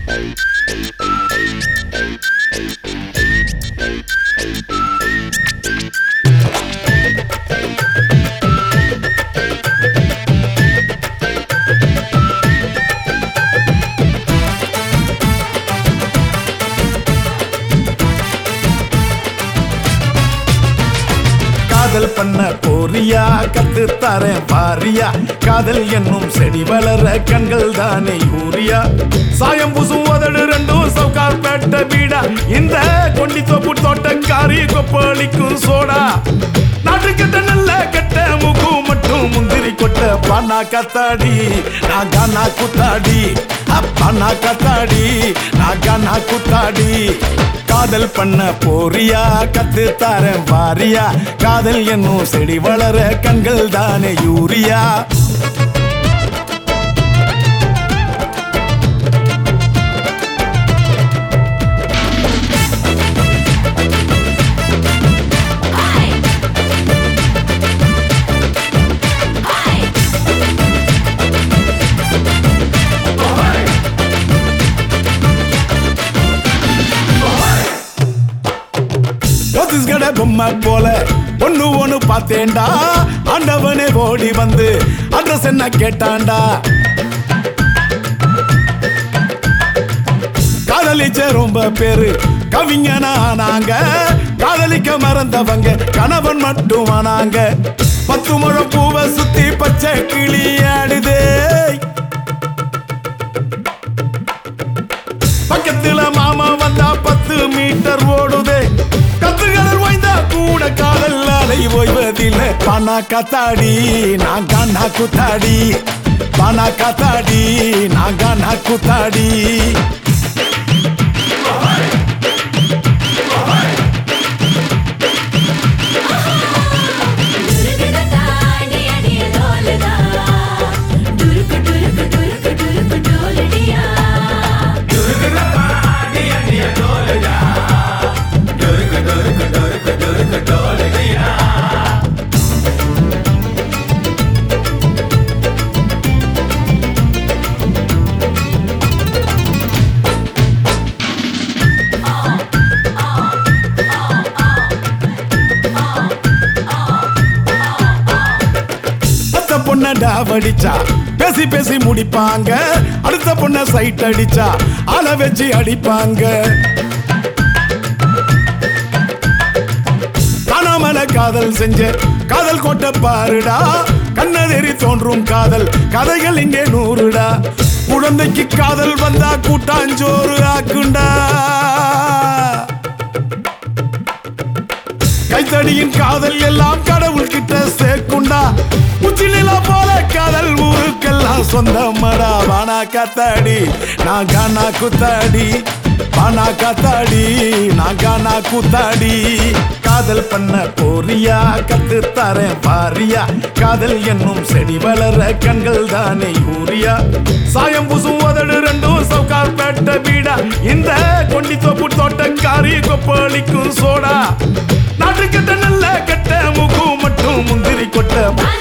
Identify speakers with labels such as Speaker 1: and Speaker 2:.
Speaker 1: காதல் பண்ண போறியா கத்து தரேன் பாரியா காதல் என்னும் செடி வளர கண்கள் தானே யூரியா சாயம் பூசும் உதடு ரெண்டும் சவுக்கார் பேட்ட வீடா இந்த கொண்டி தோப்பு தோட்டக்காரி கொப்பளிக்கும் சோடா நாட்டு கட்ட நல்ல கட்ட முகு மட்டும் முந்திரி கொட்ட பானா கத்தாடி நான் கானா குத்தாடி அப்பானா கத்தாடி நான் கானா குத்தாடி காதல் பண்ண போறியா கத்து தரேன் பாரியா காதல் என்னும் செடி வளர கண்கள் தானே யூரியா பொம்மை போல ஒண்ணு ஒண்ணு பார்த்தேன்டா ஆண்டவனே ஓடி வந்து அட்ரஸ் என்ன கேட்டான்டா காதலிச்ச ரொம்ப பேரு கவிஞனா ஆனாங்க காதலிக்க மறந்தவங்க கணவன் மட்டும் ஆனாங்க 10 முழம் பூவை சுத்தி பச்சை கிளி ஆடுதே பக்கத்துல மாமா வந்தா 10 மீட்டர் ஓடுதே கத்துகள் வாய்ந்தா கூட காதல் அலை ஓய்வதில்லை பானா கத்தாடி நான் கானா குத்தாடி பானா கத்தாடி நான் கானா குத்தாடி பொண்ண டாவடிச்சா பேசி பேசி முடிப்பாங்க அடுத்த பொண்ண சைட் அடிச்சா ஆள வச்சு அடிப்பாங்க காணாமல காதல் செஞ்ச காதல் கோட்டை பாருடா கண்ணதெறி தோன்றும் காதல் கதைகள் இங்கே 100டா குழந்தைக்கு காதல் வந்தா கூட்டாஞ்சோறு ஆக்குண்டா கைத்தடியின் காதல் எல்லாம் கடவுள் கிட்ட சேர்க்குண்டா உச்சிலில போல காதல் ஊருக்கெல்லாம் சொந்தமடா வானா கத்தாடி நான் கானா குத்தாடி வானா கத்தாடி நான் கானா குத்தாடி காதல் பண்ண போறியா கத்து தரேன் பாரியா காதல் என்னும் செடி வளர கண்கள் தானே யூரியா சாயம் பூசும் உதடு ரெண்டும் சவுக்கார் பேட்ட வீடா இந்த கொண்டி தோப்பு தோட்டக்காரி கொப்பளிக்கும் சோடா நாட்டு கட்ட நல்ல கட்ட முகு மட்டும் முந்திரி கொட்ட